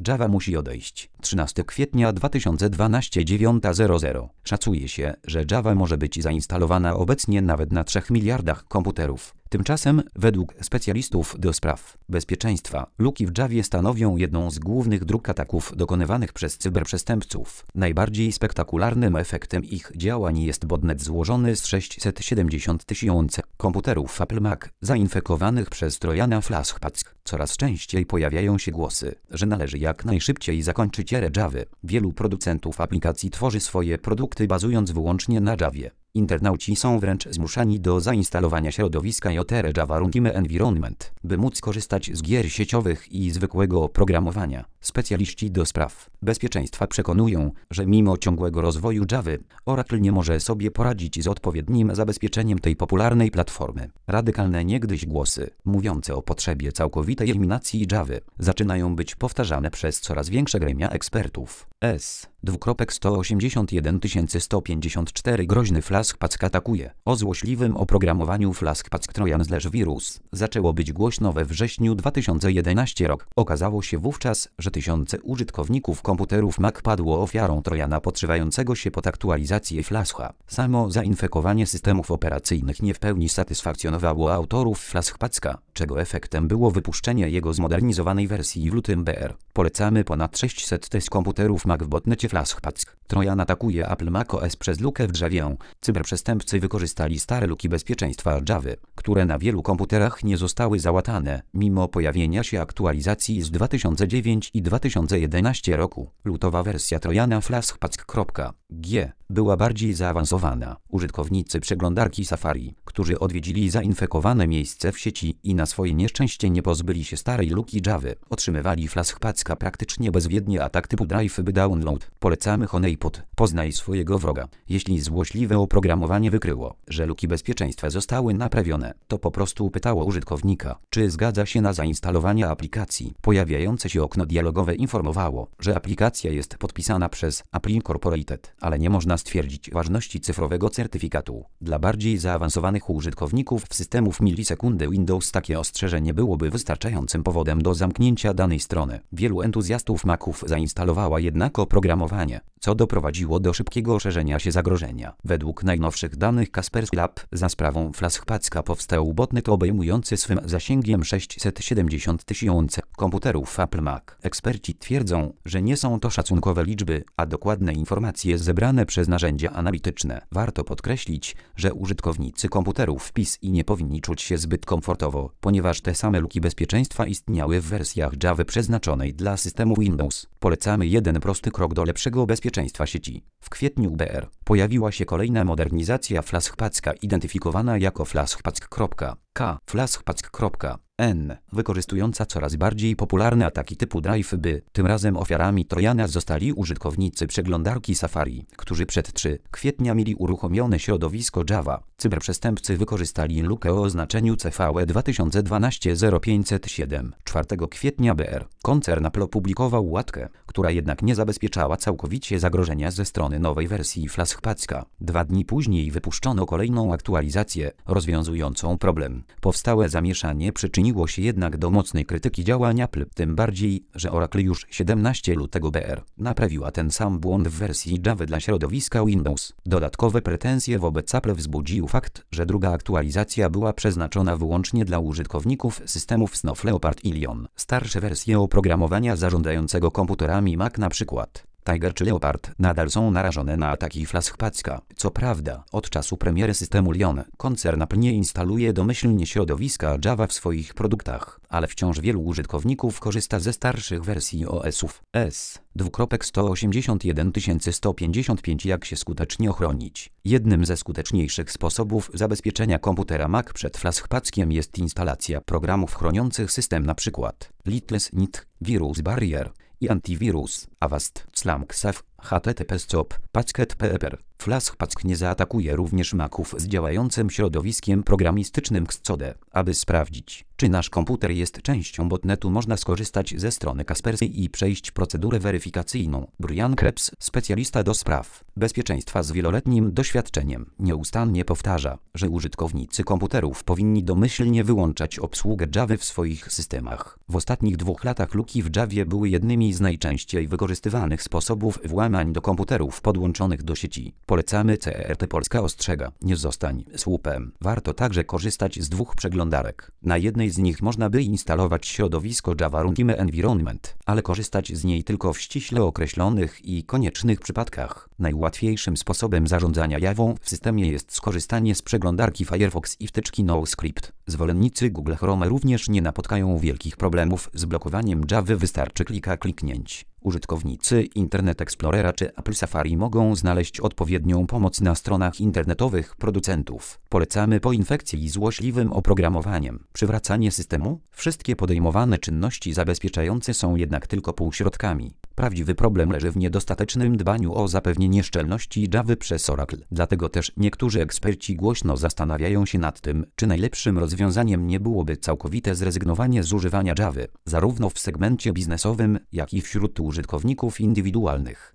Java musi odejść. 13 kwietnia 2012 9:00. Szacuje się, że Java może być zainstalowana obecnie nawet na 3 miliardach komputerów. Tymczasem, według specjalistów do spraw bezpieczeństwa, luki w Javie stanowią jedną z głównych dróg ataków dokonywanych przez cyberprzestępców. Najbardziej spektakularnym efektem ich działań jest botnet złożony z 670 tysięcy komputerów Apple Mac zainfekowanych przez Trojana FlashPack. Coraz częściej pojawiają się głosy, że należy jak najszybciej zakończyć erę Javy. Wielu producentów aplikacji tworzy swoje produkty bazując wyłącznie na Javie. Internauci są wręcz zmuszani do zainstalowania środowiska JR Java Runtime Environment, by móc korzystać z gier sieciowych i zwykłego oprogramowania. Specjaliści do spraw bezpieczeństwa przekonują, że mimo ciągłego rozwoju Javy, Oracle nie może sobie poradzić z odpowiednim zabezpieczeniem tej popularnej platformy. Radykalne niegdyś głosy, mówiące o potrzebie całkowitej eliminacji Javy, zaczynają być powtarzane przez coraz większe gremia ekspertów. S.181 154 groźny FlashPack atakuje. O złośliwym oprogramowaniu FlashPack Trojan/wirus zaczęło być głośno we wrześniu 2011 roku. Okazało się wówczas, że tysiące użytkowników komputerów Mac padło ofiarą Trojana podszywającego się pod aktualizację Flasha. Samo zainfekowanie systemów operacyjnych nie w pełni satysfakcjonowało autorów FlashPacka, czego efektem było wypuszczenie jego zmodernizowanej wersji w lutym br. Polecamy ponad 600 test komputerów Mac w botnecie FlashPack. Trojan atakuje Apple macOS przez lukę w Javie. Cyberprzestępcy wykorzystali stare luki bezpieczeństwa Javy, które na wielu komputerach nie zostały załatane, mimo pojawienia się aktualizacji z 2009 i 2011 roku. Lutowa wersja Trojana FlashPack.g była bardziej zaawansowana. Użytkownicy przeglądarki Safari, którzy odwiedzili zainfekowane miejsce w sieci i na swoje nieszczęście nie pozbyli się starej luki Javy, otrzymywali FlashPacka praktycznie bezwiednie atak typu drive by download. Polecamy Honeypot. Poznaj swojego wroga. Jeśli złośliwe oprogramowanie wykryło, że luki bezpieczeństwa zostały naprawione, to po prostu pytało użytkownika, czy zgadza się na zainstalowanie aplikacji. Pojawiające się okno dialogowe informowało, że aplikacja jest podpisana przez Apple Incorporated, ale nie można stwierdzić ważności cyfrowego certyfikatu. Dla bardziej zaawansowanych użytkowników systemów milisekundy Windows takie ostrzeżenie byłoby wystarczającym powodem do zamknięcia danej strony. Wielu entuzjastów Maców zainstalowało jednak oprogramowanie, co doprowadziło do szybkiego szerzenia się zagrożenia. Według najnowszych danych Kaspersky Lab za sprawą FlashPacka powstał botnet obejmujący swym zasięgiem 670 tysięcy komputerów Apple Mac. Eksperci twierdzą, że nie są to szacunkowe liczby, a dokładne informacje zebrane przez narzędzia analityczne. Warto podkreślić, że użytkownicy komputerów PiS nie powinni czuć się zbyt komfortowo, ponieważ te same luki bezpieczeństwa istniały w wersjach Java przeznaczonej dla systemu Windows. Polecamy jeden prosty krok do lepszego bezpieczeństwa sieci. W kwietniu br. pojawiła się kolejna modernizacja FlashPacka identyfikowana jako FlashPack.k, FlashPack.n, wykorzystująca coraz bardziej popularne ataki typu drive-by. Tym razem ofiarami Trojana zostali użytkownicy przeglądarki Safari, którzy przed 3 kwietnia mieli uruchomione środowisko Java. Cyberprzestępcy wykorzystali lukę o oznaczeniu CVE 2012-0507. 4 kwietnia br. koncern Apple opublikował łatkę, która jednak nie zabezpieczała całkowicie zagrożenia ze strony nowej wersji FlashPacka. 2 dni później wypuszczono kolejną aktualizację rozwiązującą problem. Powstałe zamieszanie przyczyniło się jednak do mocnej krytyki działań Apple, tym bardziej, że Oracle już 17 lutego br. naprawiła ten sam błąd w wersji Java dla środowiska Windows. Dodatkowe pretensje wobec Apple wzbudził fakt, że druga aktualizacja była przeznaczona wyłącznie dla użytkowników systemów Snow Leopard i Lion. Starsze wersje oprogramowania zarządzającego komputerami Mac np. Tiger czy Leopard nadal są narażone na ataki FlashPacka. Co prawda, od czasu premiery systemu Lion, koncern Apple nie instaluje domyślnie środowiska Java w swoich produktach, ale wciąż wielu użytkowników korzysta ze starszych wersji OS-ów. S.181 155 Jak się skutecznie ochronić? Jednym ze skuteczniejszych sposobów zabezpieczenia komputera Mac przed FlashPackiem jest instalacja programów chroniących system np. Littlest Nit, Virus Barrier i Antivirus, Avast, Slamk Safe, http://stop packet.pepper. FlashPack nie zaatakuje również Maców z działającym środowiskiem programistycznym Xcode. Aby sprawdzić, czy nasz komputer jest częścią botnetu, można skorzystać ze strony Kaspersky i przejść procedurę weryfikacyjną. Brian Krebs, specjalista do spraw bezpieczeństwa z wieloletnim doświadczeniem, nieustannie powtarza, że użytkownicy komputerów powinni domyślnie wyłączać obsługę Java w swoich systemach. W ostatnich 2 latach luki w Javie były jednymi z najczęściej wykorzystywanych sposobów włamań do komputerów podłączonych do sieci. Polecamy. CRT Polska ostrzega: nie zostań słupem. Warto także korzystać z 2 przeglądarek. Na jednej z nich można by instalować środowisko Java Runtime Environment, ale korzystać z niej tylko w ściśle określonych i koniecznych przypadkach. Najłatwiejszym sposobem zarządzania Javą w systemie jest skorzystanie z przeglądarki Firefox i wtyczki NoScript. Zwolennicy Google Chrome również nie napotkają wielkich problemów z blokowaniem Java, wystarczy kilka kliknięć. Użytkownicy Internet Explorera czy Apple Safari mogą znaleźć odpowiednią pomoc na stronach internetowych producentów. Polecamy po infekcji złośliwym oprogramowaniem. Przywracanie systemu? Wszystkie podejmowane czynności zabezpieczające są jednak tylko półśrodkami. Prawdziwy problem leży w niedostatecznym dbaniu o zapewnienie szczelności Java przez Oracle. Dlatego też niektórzy eksperci głośno zastanawiają się nad tym, czy najlepszym rozwiązaniem nie byłoby całkowite zrezygnowanie z używania Java, zarówno w segmencie biznesowym, jak i wśród użytkowników indywidualnych.